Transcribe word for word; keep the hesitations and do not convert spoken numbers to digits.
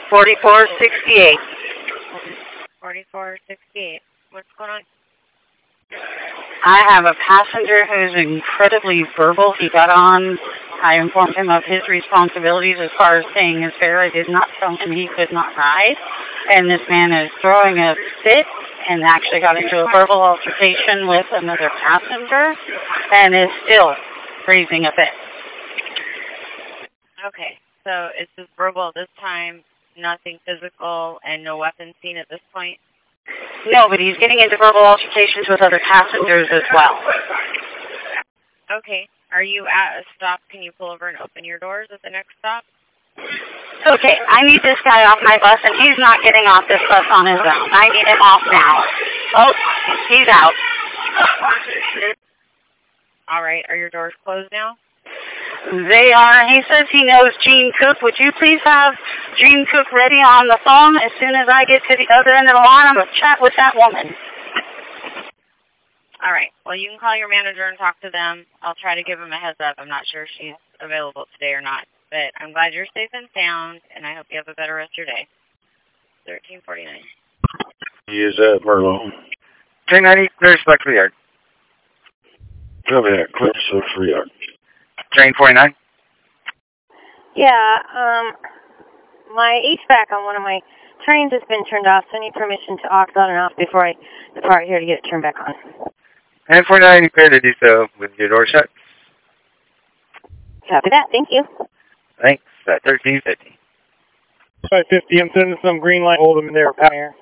forty-four sixty-eight. forty-four sixty-eight. What's going on? I have a passenger who's incredibly verbal. He got on. I informed him of his responsibilities as far as paying his fare. I did not tell him he could not ride. And this man is throwing a fit and actually got into a verbal altercation with another passenger and is still raising a fit. Okay, so it's just verbal this time, nothing physical, and no weapons seen at this point? No, but he's getting into verbal altercations with other passengers as well. Okay. Are you at a stop? Can you pull over and open your doors at the next stop? Okay, I need this guy off my bus, and he's not getting off this bus on his own. I need him off now. Oh, he's out. All right. Are your doors closed now? They are. He says he knows Gene Cook. Would you please have Gene Cook ready on the phone as soon as I get to the other end of the line? I'm going to chat with that woman. All right. Well, you can call your manager and talk to them. I'll try to give him a heads up. I'm not sure if she's available today or not. But I'm glad you're safe and sound, and I hope you have a better rest of your day. thirteen forty-nine. Is that Merlot? three ninety, there's back to the yard. Copy that. Clear so free yard. Train forty-nine? Yeah, um, my H V A C on one of my trains has been turned off, so I need permission to off on and off before I depart here to get it turned back on. And forty-nine, you clear to do so with your door shut. Copy that, thank you. Thanks, at thirteen fifty. five fifty, I'm sending some green light, hold them in there, power.